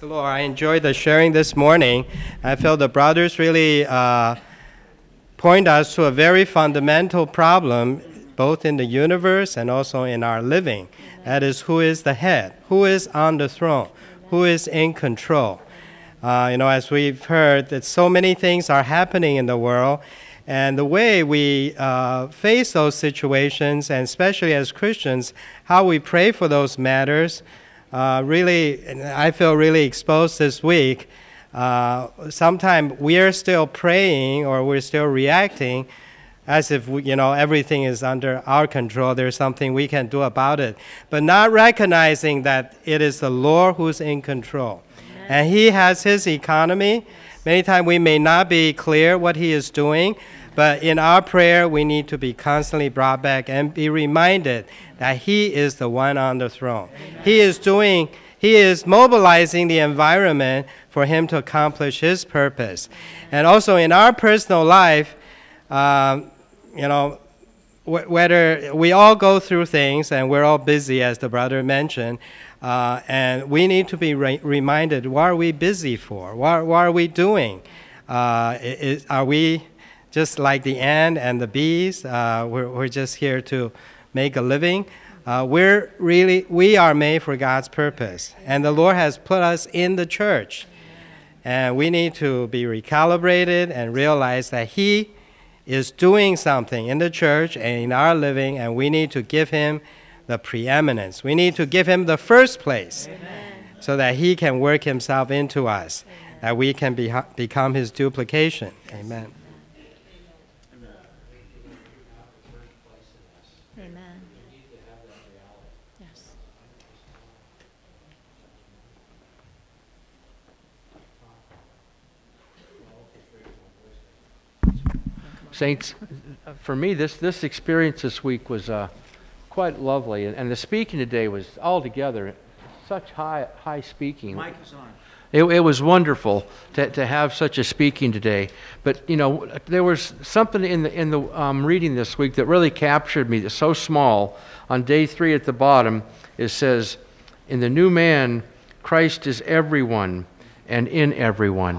the Lord. I enjoyed the sharing this morning. I feel the brothers really point us to a very fundamental problem, both in the universe and also in our living. That is, who is the head? Who is on the throne? Who is in control? As we've heard, that so many things are happening in the world, and the way we face those situations, and especially as Christians, how we pray for those matters, really, I feel really exposed this week. Sometimes we are still praying or we're still reacting as if everything is under our control. There's something we can do about it, but not recognizing that it is the Lord who's in control. Amen. And He has His economy. Many times we may not be clear what He is doing, but in our prayer we need to be constantly brought back and be reminded that He is the one on the throne. Amen. He is mobilizing the environment for Him to accomplish His purpose. And also in our personal life, whether we all go through things and we're all busy, as the brother mentioned, and we need to be reminded, what are we busy for? What are we doing? Are we just like the ant and the bees? We're just here to make a living. We are made for God's purpose, and the Lord has put us in the church, and we need to be recalibrated and realize that He is doing something in the church and in our living, and we need to give Him the preeminence. We need to give Him the first place. Amen. So that He can work Himself into us, amen, that we can become His duplication. Amen. Amen. Yes. Saints, for me, this experience this week was quite lovely, and the speaking today was altogether such high speaking. Mic is on. It was wonderful to have such a speaking today. But there was something in the reading this week that really captured me. It's so small. On day 3 at the bottom, it says, "In the new man, Christ is everyone and in everyone.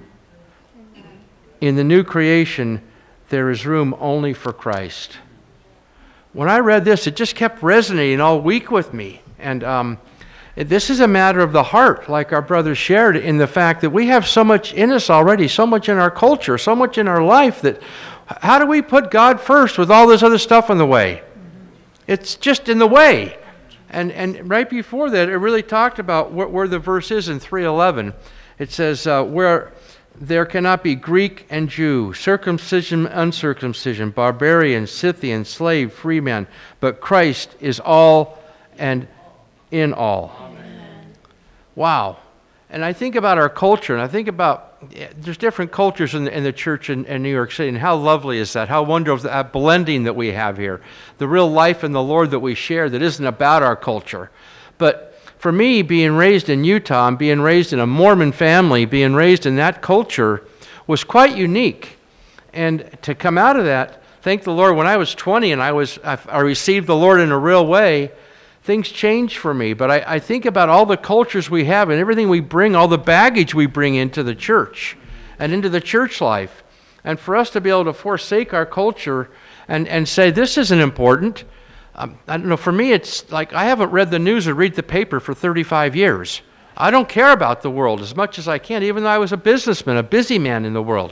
In the new creation, there is room only for Christ." When I read this, it just kept resonating all week with me. And this is a matter of the heart, like our brother shared, in the fact that we have so much in us already, so much in our culture, so much in our life, that how do we put God first with all this other stuff in the way? It's just in the way. And right before that, it really talked about where the verse is in 3:11. It says, where there cannot be Greek and Jew, circumcision, uncircumcision, barbarian, Scythian, slave, free man, but Christ is all and in all. Amen. Wow. And I think about our culture, and I think about, there's different cultures in the church in New York City, and how lovely is that? How wonderful is that blending that we have here? The real life in the Lord that we share that isn't about our culture. But for me, being raised in Utah and being raised in a Mormon family, being raised in that culture was quite unique. And to come out of that, thank the Lord, when I was 20 and I received the Lord in a real way, things changed for me. But I think about all the cultures we have and everything we bring, all the baggage we bring into the church and into the church life. And for us to be able to forsake our culture and say, this isn't important. I don't know, for me it's like I haven't read the news or read the paper for 35 years. I don't care about the world as much as I can, even though I was a businessman, a busy man in the world.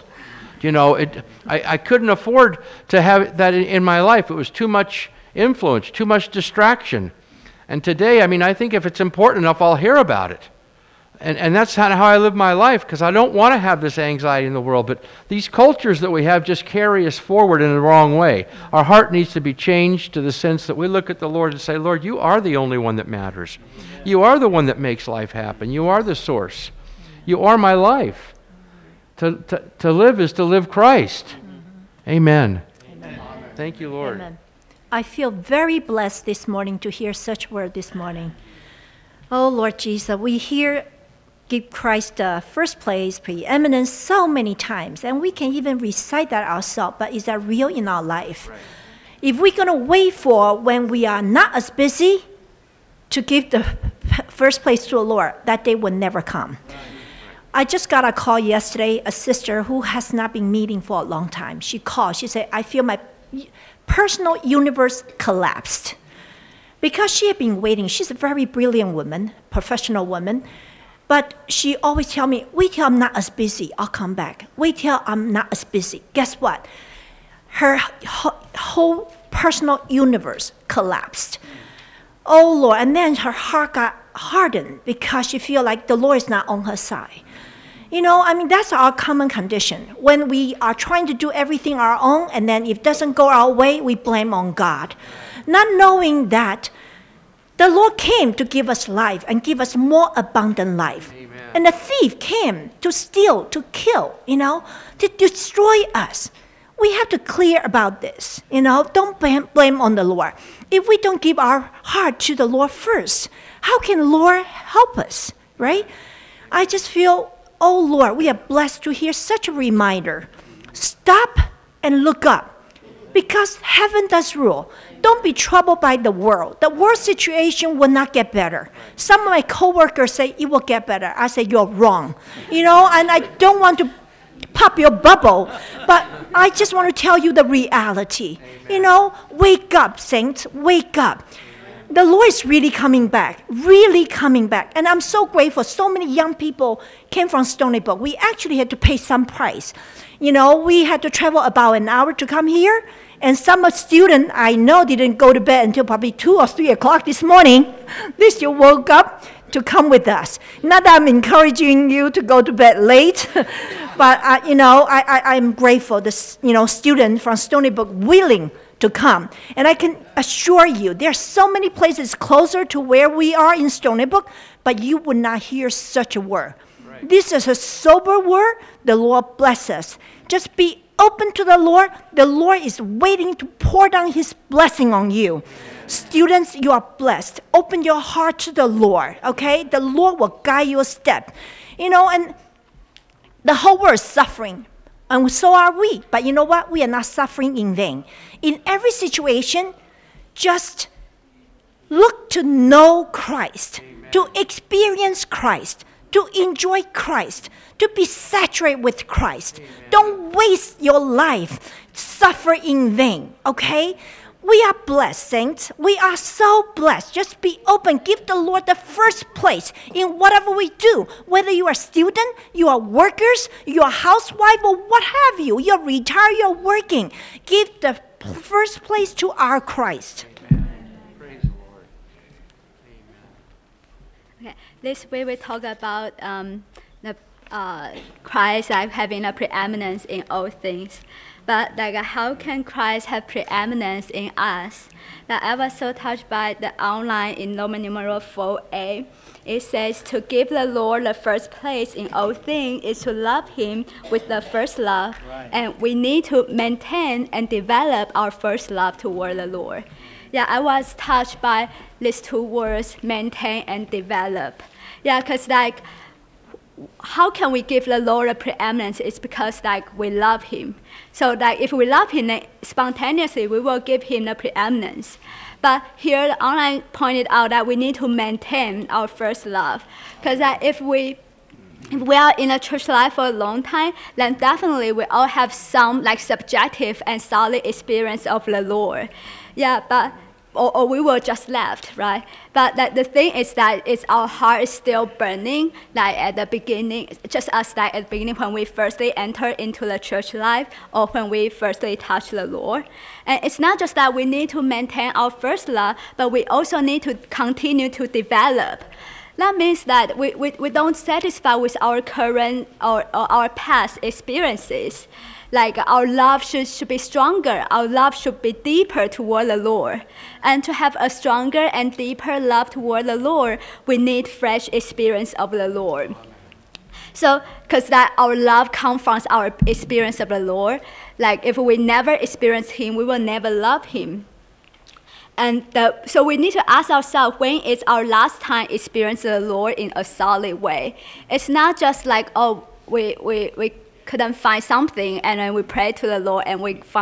I couldn't afford to have that in my life. It was too much influence, too much distraction. And today, I think if it's important enough, I'll hear about it. And that's how I live my life, because I don't want to have this anxiety in the world. But these cultures that we have just carry us forward in the wrong way. Our heart needs to be changed to the sense that we look at the Lord and say, Lord, you are the only one that matters. You are the one that makes life happen. You are the source. You are my life. To live is to live Christ. Amen. Amen. Thank you, Lord. Amen. I feel very blessed this morning to hear such word this morning. Oh, Lord Jesus, we give Christ the first place, preeminence so many times, and we can even recite that ourselves, but is that real in our life? Right. If we're going to wait for when we are not as busy to give the first place to the Lord, that day will never come. I just got a call yesterday, a sister who has not been meeting for a long time. She called. She said, I feel my personal universe collapsed. Because she had been waiting. She's a very brilliant woman, professional woman. But she always tell me, wait till I'm not as busy, I'll come back. Wait till I'm not as busy. Guess what? Her whole personal universe collapsed. Oh, Lord. And then her heart got hardened because she feel like the Lord is not on her side. That's our common condition. When we are trying to do everything our own, and then if it doesn't go our way, we blame on God. Not knowing that the Lord came to give us life and give us more abundant life. Amen. And the thief came to steal, to kill, to destroy us. We have to clear about this. Don't blame on the Lord. If we don't give our heart to the Lord first, how can the Lord help us, right? I just feel, oh Lord, we are blessed to hear such a reminder. Stop and look up, because heaven does rule. Don't be troubled by the world. The world situation will not get better. Some of my coworkers say it will get better. I say you're wrong. And I don't want to pop your bubble, but I just want to tell you the reality. Wake up, saints, wake up. The Lord is really coming back. And I'm so grateful. So many young people came from Stony Brook. We actually had to pay some price. We had to travel about an hour to come here. And some students I know didn't go to bed until probably 2 or 3 o'clock this morning. They still woke up to come with us. Not that I'm encouraging you to go to bed late, but I'm grateful. The students from Stony Brook willing to come. And I can assure you, there are so many places closer to where we are in Stony Brook, but you would not hear such a word. Right. This is a sober word. The Lord bless us. Just be open to the Lord. The Lord is waiting to pour down His blessing on you. Students, you are blessed. Open your heart to the Lord, okay? The Lord will guide your step. And the whole world is suffering, and so are we. But you know what? We are not suffering in vain. In every situation, just look to know Christ, to experience Christ, to enjoy Christ, to be saturated with Christ. Amen. Don't waste your life, suffer in vain, okay? We are blessed, saints. We are so blessed. Just be open. Give the Lord the first place in whatever we do. Whether you are a student, you are workers, you are a housewife, or what have you. You're retired, you're working. Give the first place to our Christ. Amen. Praise the Lord. Amen. Okay, this way we talk about the Christ having a preeminence in all things. But how can Christ have preeminence in us? I was so touched by the outline in Roman numeral 4a. It says to give the Lord the first place in all things is to love Him with the first love. Right. And we need to maintain and develop our first love toward the Lord. I was touched by these two words, maintain and develop. Because how can we give the Lord a preeminence? It's because we love Him. So if we love Him, then spontaneously we will give Him the preeminence. But here the online pointed out that we need to maintain our first love. Because if we are in a church life for a long time, then definitely we all have some subjective and solid experience of the Lord. But or we were just left, right? But the thing is that our heart is still burning, at the beginning, just as at the beginning when we firstly enter into the church life or when we firstly touch the Lord. And it's not just that we need to maintain our first love, but we also need to continue to develop. That means that we don't satisfy with our current or our past experiences. Our love should be stronger. Our love should be deeper toward the Lord. And to have a stronger and deeper love toward the Lord, we need fresh experience of the Lord. So, because our love comes from our experience of the Lord. If we never experience Him, we will never love Him. And so we need to ask ourselves, when is our last time experiencing the Lord in a solid way? It's not just we couldn't find something, and then we pray to the Lord and we found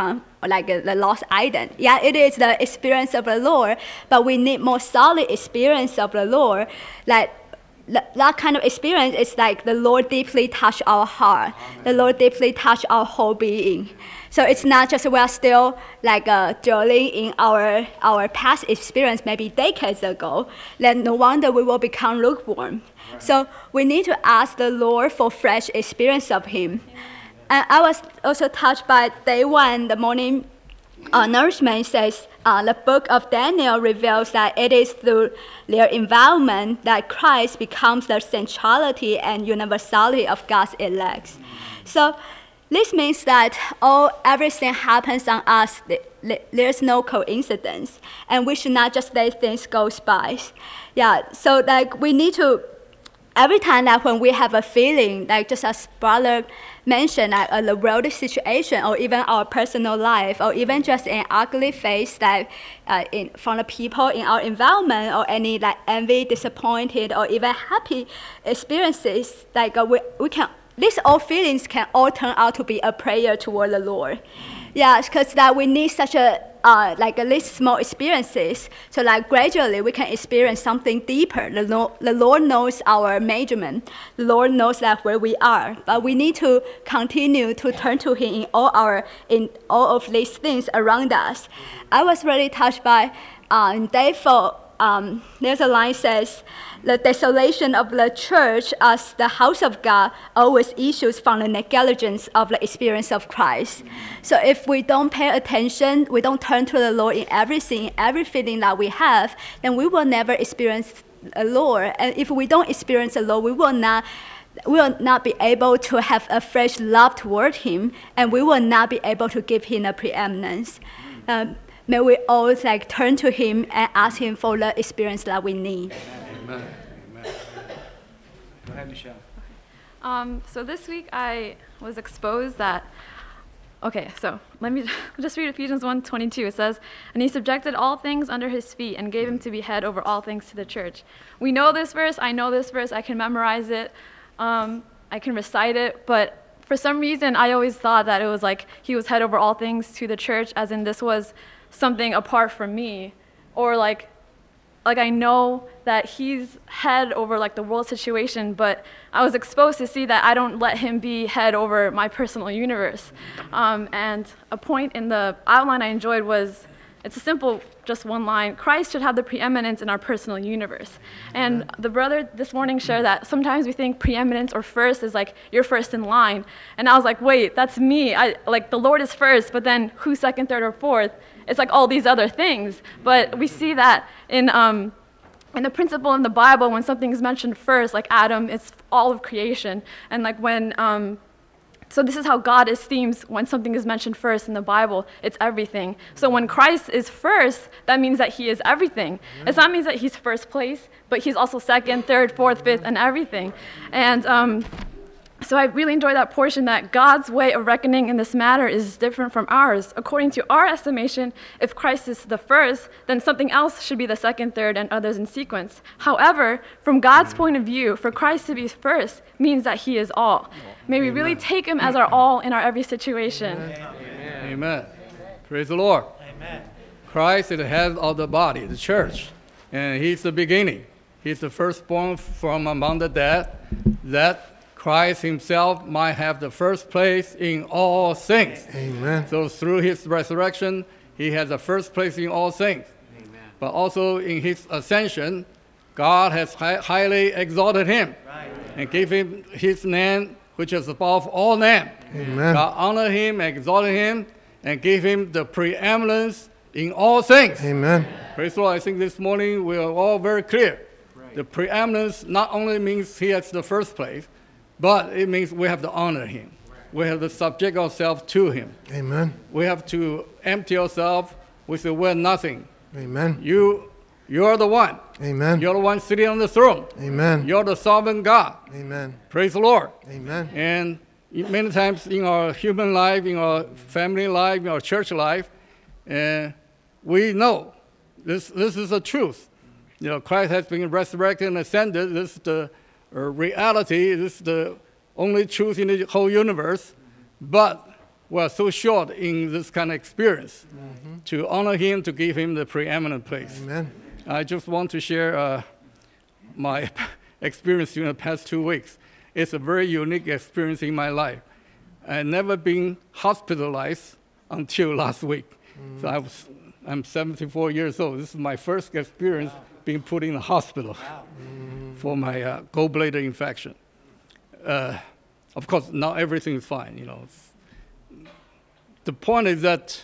like the lost item. Yeah, it is the experience of the Lord, but we need more solid experience of the Lord. Like that kind of experience is like the Lord deeply touch our heart. The Lord deeply touch our whole being. So it's not just we are still like dwelling in our past experience, maybe decades ago. Then no wonder we will become lukewarm. Right. So we need to ask the Lord for fresh experience of Him. And I was also touched by day one, the morning nourishment says the book of Daniel reveals that it is through their environment that Christ becomes the centrality and universality of God's elect. So this means that everything happens on us. There's no coincidence, and we should not just let things go by. Yeah, so like we need to. Every time that when we have a feeling, like just as brother mentioned, like the world situation, or even our personal life, or even just an ugly face that from the people in our environment, or any like envy, disappointed, or even happy experiences, like we can. These all feelings can all turn out to be a prayer toward the Lord. Yeah, because that we need such a like these small experiences, so like gradually we can experience something deeper. The Lord knows our measurement. The Lord knows that where we are, but we need to continue to turn to Him in all of these things around us. I was really touched by day 4. There's a line says, the desolation of the church as the house of God always issues from the negligence of the experience of Christ. So if we don't pay attention, we don't turn to the Lord in everything, every feeling that we have, then we will never experience the Lord. And if we don't experience the Lord, we will not be able to have a fresh love toward Him, and we will not be able to give Him a preeminence. May we all like turn to Him and ask Him for the experience that we need. Amen. Amen. Go ahead, Michelle. So this week I was exposed that, so let me just read Ephesians 1:22. It says, "And He subjected all things under His feet and gave Him to be head over all things to the church." We know this verse, I know this verse, I can memorize it, I can recite it, but for some reason I always thought that it was like He was head over all things to the church, as in this was something apart from me, or like I know that He's head over like the world situation, but I was exposed to see that I don't let Him be head over my personal universe. And a point in the outline I enjoyed was, it's a simple, just one line: Christ should have the preeminence in our personal universe. And the brother this morning shared that sometimes we think preeminence or first is like you're first in line. And I was like, wait, that's me. Like the Lord is first, but then who's second, third, or fourth? It's like all these other things. But we see that in the principle in the Bible, when something is mentioned first, like Adam, it's all of creation. And like when, so this is how God esteems when something is mentioned first in the Bible, it's everything. So when Christ is first, that means that He is everything. It's not means that He's first place, but He's also second, third, fourth, fifth, and everything. And so I really enjoy that portion, that God's way of reckoning in this matter is different from ours. According to our estimation, if Christ is the first, then something else should be the second, third, and others in sequence. However, from God's point of view, for Christ to be first means that He is all. May we really take Him as our all in our every situation. Amen. Amen. Praise the Lord. Amen. Christ is the head of the body, the church, and He's the beginning. He's the firstborn from among the dead, that Christ Himself might have the first place in all things. Amen. So through His resurrection, He has the first place in all things. Amen. But also in His ascension, God has highly exalted Him, right, and gave Him His name, which is above all names. Amen. God honored Him, exalted Him, and gave Him the preeminence in all things. Amen. Praise the Lord. I think this morning we are all very clear. Right. The preeminence not only means He has the first place, but it means we have to honor Him. We have to subject ourselves to Him. Amen. We have to empty ourselves. We say we're nothing. Amen. You're the one. Amen. You're the one sitting on the throne. Amen. You're the sovereign God. Amen. Praise the Lord. Amen. And many times in our human life, in our family life, in our church life, we know this is the truth. You know, Christ has been resurrected and ascended. This is the reality. This is the only truth in the whole universe. But we're so short in this kind of experience to honor him, to give him the preeminent place. Amen. I just want to share my experience during the past 2 weeks. It's a very unique experience in my life. I've never been hospitalized until last week. So I'm 74 years old. This is my first experience being put in the hospital for my gallbladder infection. Of course, now everything is fine, you know. The point is that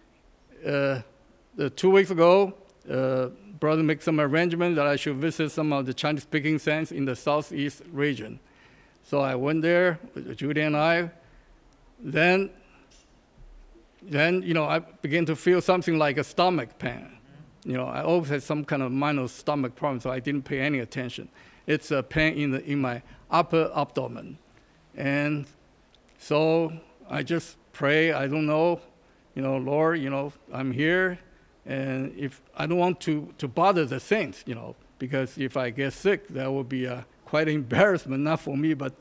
2 weeks ago, brother made some arrangement that I should visit some of the Chinese-speaking saints in the southeast region. So I went there with Judy and I. Then you know, I began to feel something like a stomach pain. You know, I always had some kind of minor stomach problem, so I didn't pay any attention. It's a pain in my upper abdomen. And so I just pray, I don't know, you know, Lord, you know, I'm here, and if I don't want to bother the saints, you know, because if I get sick, that would be quite an embarrassment, not for me, but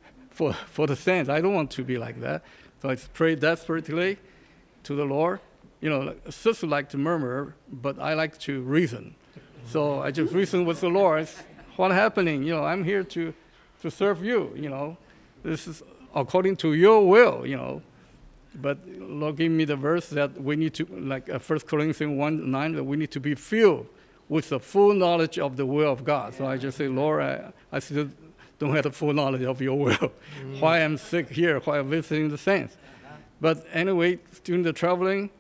for the saints. I don't want to be like that. So I pray desperately to the Lord. You know, sisters like to murmur, but I like to reason. So I just reason with the Lord. What's happening? You know, I'm here to serve you, you know. This is according to your will, you know. But Lord gave me the verse that we need to, like 1 Corinthians 1:9, that we need to be filled with the full knowledge of the will of God. So I just say, Lord, I still don't have the full knowledge of your will. Why I'm sick here, why I'm visiting the saints. But anyway, during the traveling,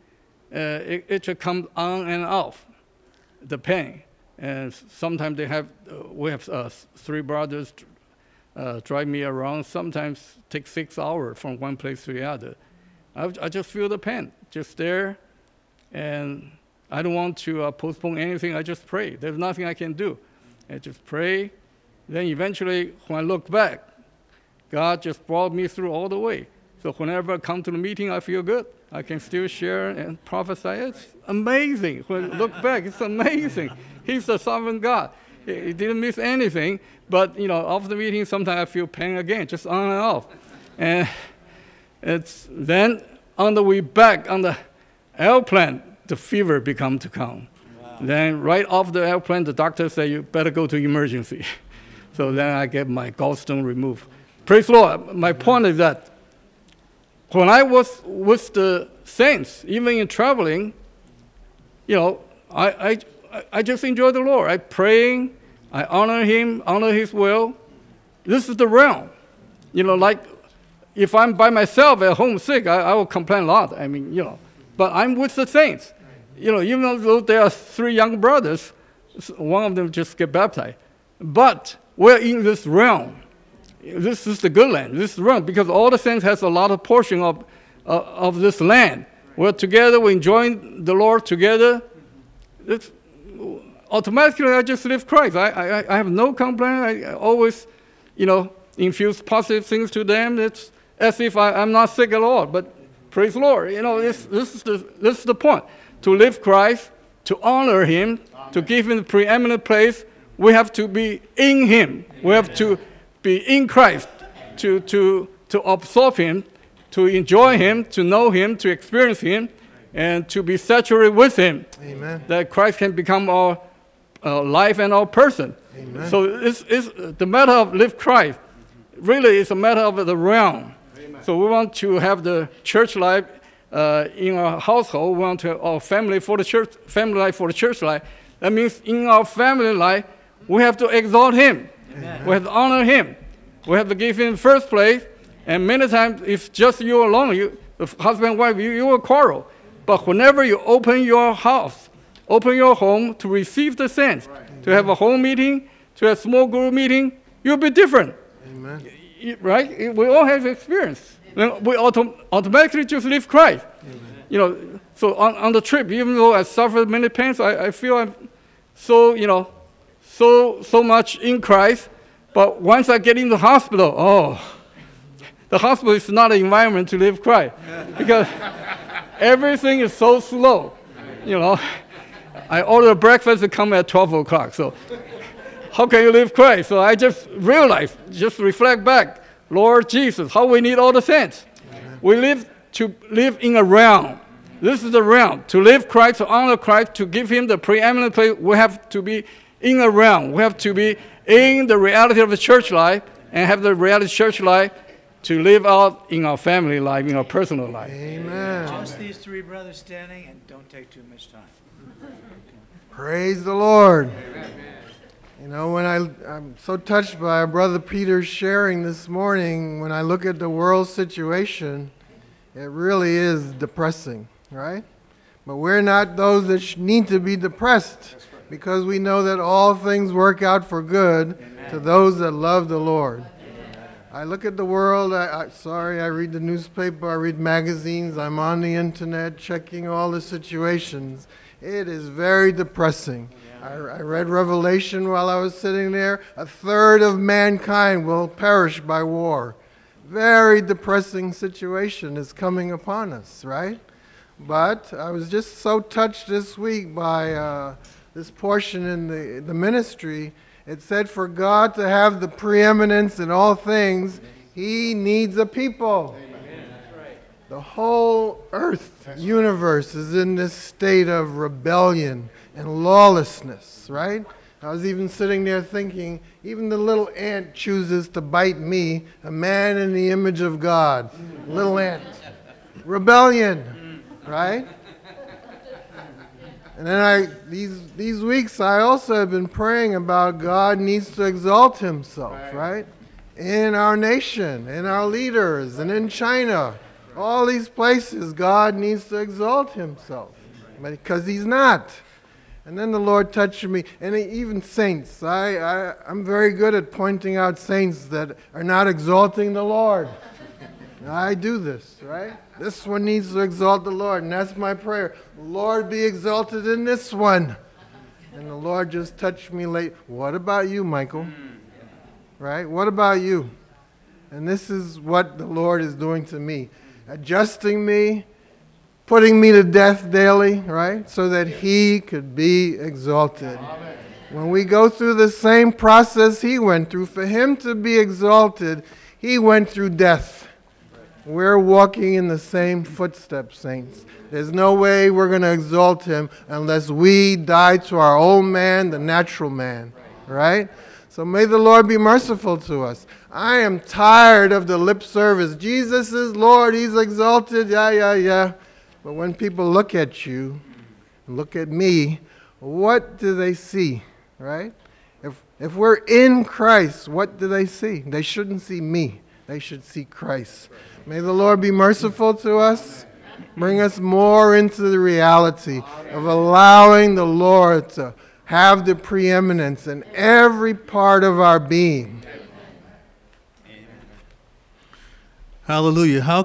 it just comes on and off, the pain. And sometimes we have 3 brothers drive me around, sometimes take 6 hours from one place to the other. I just feel the pain, just there, and I don't want to postpone anything. I just pray. There's nothing I can do. I just pray. Then eventually, when I look back, God just brought me through all the way. So whenever I come to the meeting, I feel good. I can still share and prophesy. It's amazing. When I look back, it's amazing. He's the sovereign God. He didn't miss anything. But, you know, after the meeting, sometimes I feel pain again, just on and off. And it's then on the way back on the airplane, the fever began to come. Wow. Then right off the airplane, the doctor said, you better go to emergency. So then I get my gallstone removed. Praise the Lord. My point is that when I was with the saints, even in traveling, you know, I just enjoy the Lord. I pray, I honor him, honor his will. This is the realm. You know, like if I'm by myself at home sick, I will complain a lot. I mean, you know, but I'm with the saints. You know, even though there are 3 young brothers, one of them just get baptized. But we're in this realm. This is the good land. This is realm because all the saints has a lot of portion of this land. We're together. We're enjoying the Lord together. It's, automatically, I just live Christ. I have no complaint. I always, you know, infuse positive things to them. It's as if I'm not sick at all. But praise the Lord. You know, this is the point. To live Christ, to honor him, to give him the preeminent place, we have to be in him. We have to be in Christ, to absorb him, to enjoy him, to know him, to experience him, and to be saturated with him. Amen. That Christ can become our life and our person. Amen. So it's the matter of live Christ. Really, it's a matter of the realm. Amen. So we want to have the church life in our household. We want to have our family life for the church life. That means in our family life, we have to exalt him. Amen. We have to honor him. We have to give him first place. And many times, if just you alone, the husband and wife, you will quarrel. But whenever you open your house, open your home to receive the saints, right, to have a home meeting, to have a small group meeting, you'll be different. Amen. Right? We all have experience. Then we automatically just live Christ. Amen. You know, so on the trip, even though I suffered many pains, I feel I'm so, you know, so much in Christ. But once I get in the hospital, the hospital is not an environment to live Christ. Because everything is so slow. You know, I order breakfast to come at 12 o'clock. So how can you live Christ? So I just realized, just reflect back, Lord Jesus, how we need all the saints. Amen. We live to live in a realm. This is the realm. To live Christ, to honor Christ, to give him the preeminent place, we have to be in a realm. We have to be in the reality of the church life and have the reality of church life to live out in our family life, in our personal life. Amen. Just these three brothers standing, and don't take too much time. Praise the Lord. You know, when I'm so touched by our brother Peter's sharing this morning, when I look at the world situation, it really is depressing, right? But we're not those that need to be depressed, because we know that all things work out for good to those that love the Lord. I look at the world, I read the newspaper, I read magazines, I'm on the internet checking all the situations. It is very depressing. I read Revelation while I was sitting there. 1/3 of mankind will perish by war. Very depressing situation is coming upon us, right? But I was just so touched this week by this portion in the ministry. It said for God to have the preeminence in all things, he needs a people. The whole earth universe is in this state of rebellion and lawlessness, right? I was even sitting there thinking, even the little ant chooses to bite me, a man in the image of God. Little ant. Rebellion, right? And then these weeks I also have been praying about God needs to exalt himself, right? In our nation, in our leaders, and in China. All these places, God needs to exalt himself, because he's not. And then the Lord touched me, and even saints. I'm very good at pointing out saints that are not exalting the Lord. I do this, right? This one needs to exalt the Lord, and that's my prayer. Lord, be exalted in this one. And the Lord just touched me late. What about you, Michael? Right? What about you? And this is what the Lord is doing to me. Adjusting me, putting me to death daily, right? So that he could be exalted. Amen. When we go through the same process he went through, for him to be exalted, he went through death. We're walking in the same footsteps, saints. There's no way we're going to exalt him unless we die to our old man, the natural man, right? So may the Lord be merciful to us. I am tired of the lip service. Jesus is Lord. He's exalted. Yeah. But when people look at you, look at me, what do they see, right? If we're in Christ, what do they see? They shouldn't see me. They should see Christ. May the Lord be merciful to us. Bring us more into the reality of allowing the Lord to have the preeminence in every part of our being. Hallelujah. How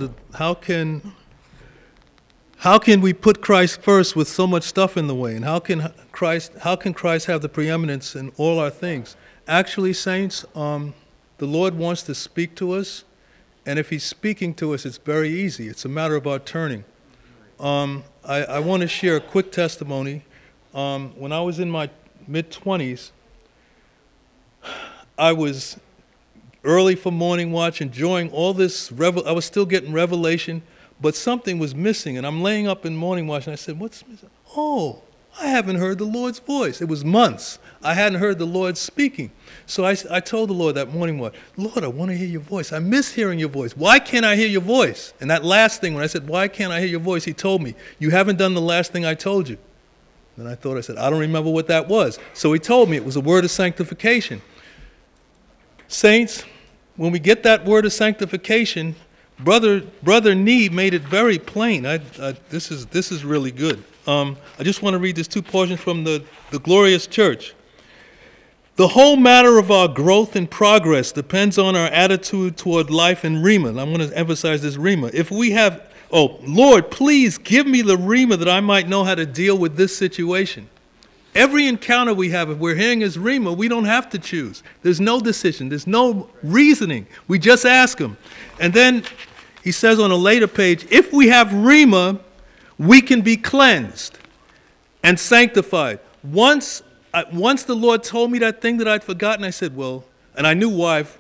can we put Christ first with so much stuff in the way? And how can Christ have the preeminence in all our things? Actually, saints, the Lord wants to speak to us, and if he's speaking to us, it's very easy. It's a matter of our turning. I want to share a quick testimony. When I was in my mid-20s, I was early for morning watch, enjoying all this. I was still getting revelation, but something was missing. And I'm laying up in morning watch, and I said, what's missing? Oh, I haven't heard the Lord's voice. It was months. I hadn't heard the Lord speaking. So I told the Lord that morning watch, Lord, I want to hear your voice. I miss hearing your voice. Why can't I hear your voice? And that last thing, when I said, why can't I hear your voice? He told me, you haven't done the last thing I told you. And I said, I don't remember what that was. So he told me it was a word of sanctification. Saints, when we get that word of sanctification, Brother Nee made it very plain. This is really good. I just want to read these two portions from the Glorious Church. The whole matter of our growth and progress depends on our attitude toward life in Rhema. I'm going to emphasize this Rhema. If we have, Lord, please give me the Rhema that I might know how to deal with this situation. Every encounter we have, if we're hearing his Rhema, we don't have to choose. There's no decision. There's no reasoning. We just ask him. And then he says on a later page, if we have Rhema, we can be cleansed and sanctified. Once the Lord told me that thing that I'd forgotten, I said, well, and I knew why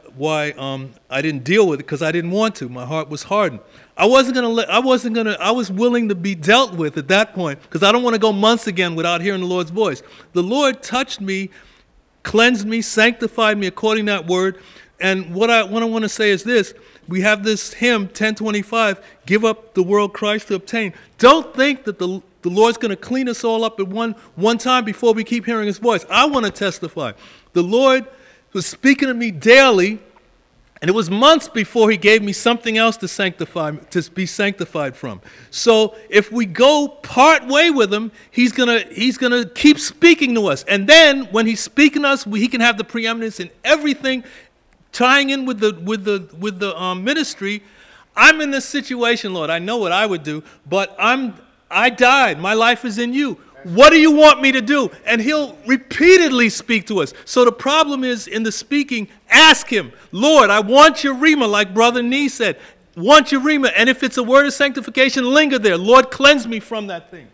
I didn't deal with it, because I didn't want to. My heart was hardened. I was willing to be dealt with at that point, because I don't want to go months again without hearing the Lord's voice. The Lord touched me, cleansed me, sanctified me according to that word. And what I want to say is this. We have this hymn, 1025, give up the world Christ to obtain. Don't think that the Lord's going to clean us all up at one time before we keep hearing his voice. I want to testify. The Lord was speaking to me daily, and it was months before he gave me something else to be sanctified from. So if we go part way with him, he's gonna keep speaking to us. And then when he's speaking to us, he can have the preeminence in everything, tying in with the ministry. I'm in this situation, Lord. I know what I would do, but I died. My life is in you. What do you want me to do? And he'll repeatedly speak to us. So the problem is in the speaking, ask him, Lord, I want your rhema, like Brother Nee said. Want your rhema. And if it's a word of sanctification, linger there. Lord, cleanse me from that thing.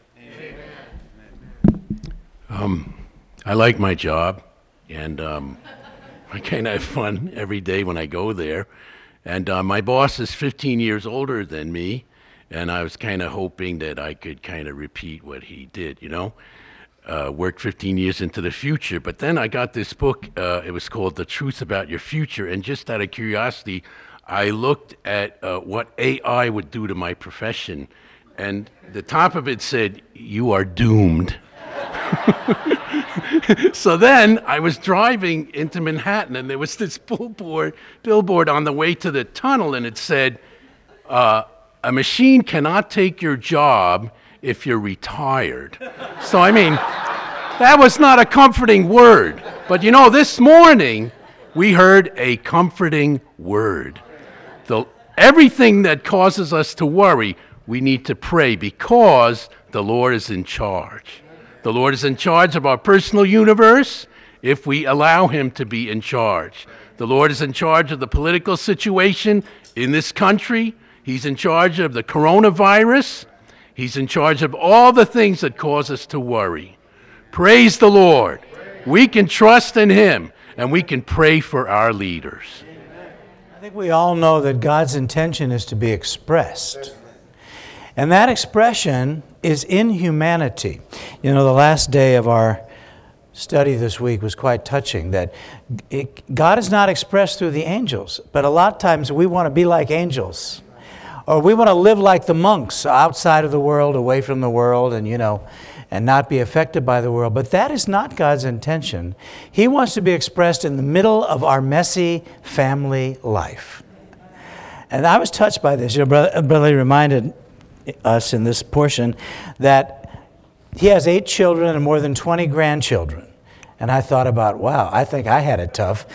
I like my job, and I kind of have fun every day when I go there. And my boss is 15 years older than me. And I was kind of hoping that I could kind of repeat what he did, worked 15 years into the future. But then I got this book, it was called The Truth About Your Future. And just out of curiosity, I looked at what AI would do to my profession. And the top of it said, you are doomed. So then I was driving into Manhattan, and there was this billboard on the way to the tunnel, and it said, a machine cannot take your job if you're retired. So, I mean, that was not a comforting word. But this morning, we heard a comforting word. Everything that causes us to worry, we need to pray, because the Lord is in charge. The Lord is in charge of our personal universe if we allow him to be in charge. The Lord is in charge of the political situation in this country. He's in charge of the coronavirus. He's in charge of all the things that cause us to worry. Praise the Lord. We can trust in him, and we can pray for our leaders. I think we all know that God's intention is to be expressed. And that expression is in humanity. The last day of our study this week was quite touching, that God is not expressed through the angels, but a lot of times we want to be like angels. Or we want to live like the monks, outside of the world, away from the world, and not be affected by the world. But that is not God's intention. He wants to be expressed in the middle of our messy family life. And I was touched by this. Brother reminded us in this portion that he has 8 children and more than 20 grandchildren. And I thought about, wow, I think I had it tough.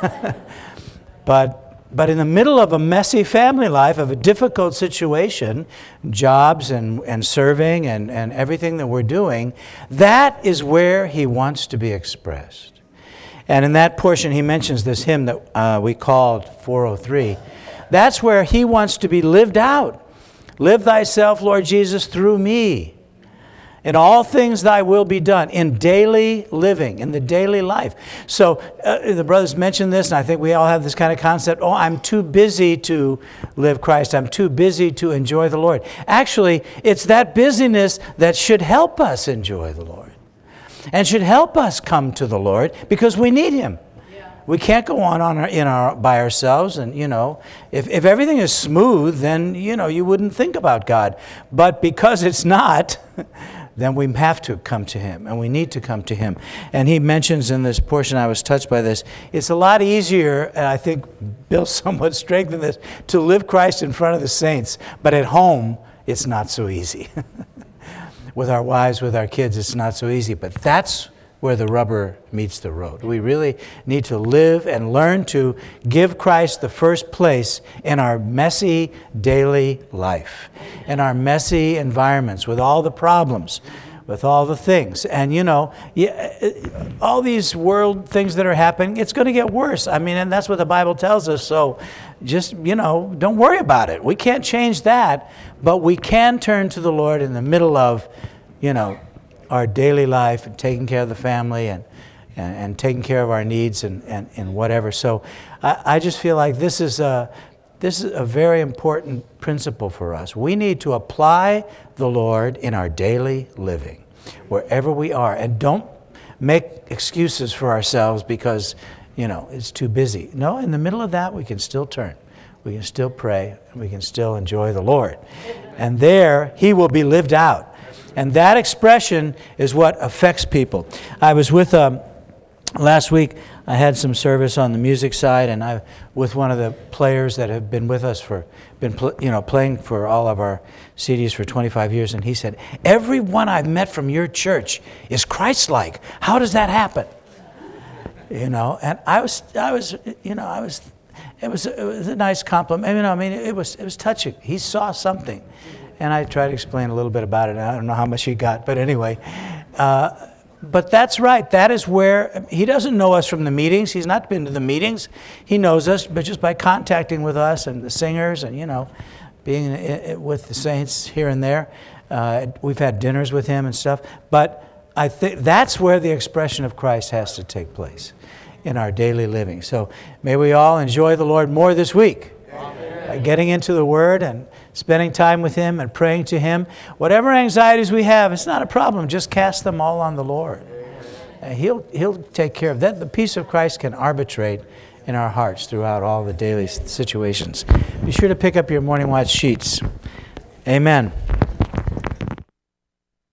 But in the middle of a messy family life, of a difficult situation, jobs and serving and everything that we're doing, that is where he wants to be expressed. And in that portion, he mentions this hymn that we called 403. That's where he wants to be lived out. Live thyself, Lord Jesus, through me. In all things thy will be done, in daily living, in the daily life. So the brothers mentioned this, and I think we all have this kind of concept, I'm too busy to live Christ. I'm too busy to enjoy the Lord. Actually, it's that busyness that should help us enjoy the Lord and should help us come to the Lord, because we need him. We can't go on by ourselves, and if everything is smooth, then you wouldn't think about God. But because it's not, then we have to come to him, and we need to come to him. And he mentions in this portion, I was touched by this, it's a lot easier, and I think Bill somewhat strengthened this, to live Christ in front of the saints. But at home, it's not so easy. With our wives, with our kids, it's not so easy. But that's where the rubber meets the road. We really need to live and learn to give Christ the first place in our messy daily life, in our messy environments, with all the problems, with all the things. And all these world things that are happening, it's going to get worse. And that's what the Bible tells us. So just, don't worry about it. We can't change that, but we can turn to the Lord in the middle of, our daily life and taking care of the family and and taking care of our needs and whatever. So I just feel like this is a very important principle for us. We need to apply the Lord in our daily living, wherever we are, and don't make excuses for ourselves because, it's too busy. No, in the middle of that, we can still turn. We can still pray, and we can still enjoy the Lord. And there, He will be lived out. And that expression is what affects people. I was with, last week, I had some service on the music side, and I with one of the players that have been with us playing for all of our CDs for 25 years, and he said, "Everyone I've met from your church is Christ-like. How does that happen?" And it was a nice compliment. It was touching. He saw something, and I tried to explain a little bit about it. I don't know how much he got, but anyway. But that's right. That is where He doesn't know us from the meetings. He's not been to the meetings. He knows us, but just by contacting with us and the singers and being with the saints here and there. We've had dinners with Him and stuff. But I think that's where the expression of Christ has to take place in our daily living. So may we all enjoy the Lord more this week. By getting into the Word and spending time with Him and praying to Him. Whatever anxieties we have, it's not a problem. Just cast them all on the Lord. He'll take care of that. The peace of Christ can arbitrate in our hearts throughout all the daily situations. Be sure to pick up your Morning Watch sheets. Amen.